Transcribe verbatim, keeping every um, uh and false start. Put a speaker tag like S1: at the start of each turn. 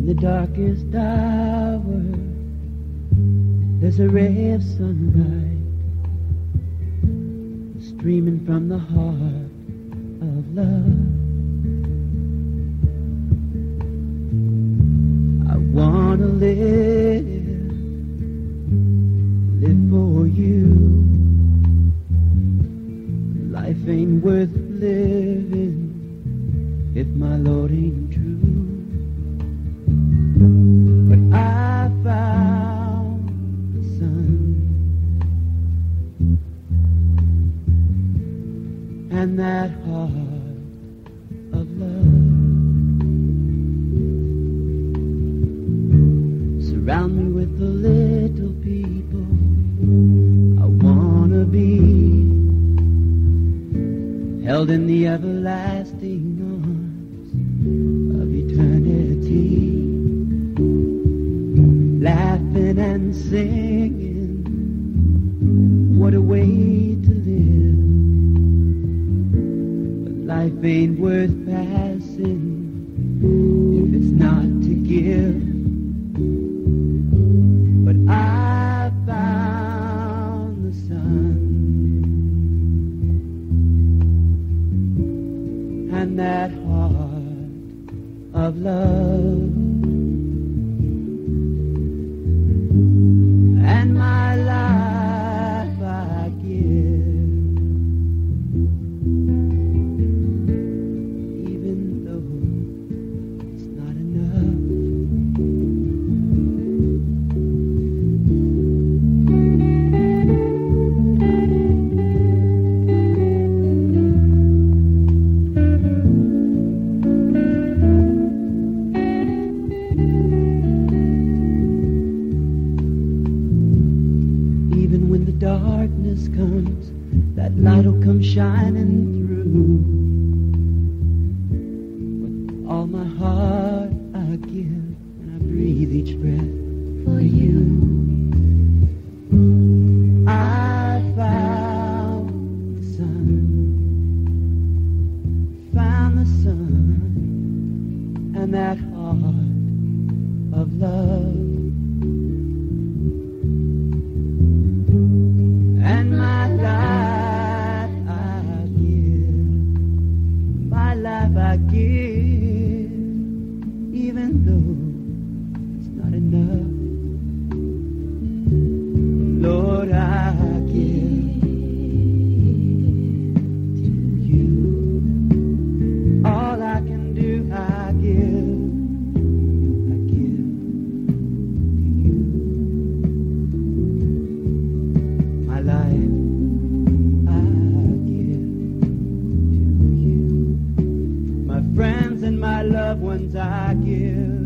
S1: the darkest hour, there's a ray of sunlight streaming from the heart of love. I wanna live, live for you. Life ain't worth living if my Lord ain't true. But I found the sun, and that heart of love. Surround me with the little people I wanna be, held in the everlasting arms of eternity, laughing and singing, what a way to live. But life ain't worth passing if it's not to give. But I found the sun, and that heart of love, and my life I give, even though it's not enough. Darkness comes, that light will come shining through. With all my heart I give, and I breathe each breath for you. I found the sun, found the sun, and that heart of love. And my life I give, my life I give, even though it's not enough. Lord, I give to you. All I can do, I give, I give to you. My life I give to you. My friends and my loved ones I give.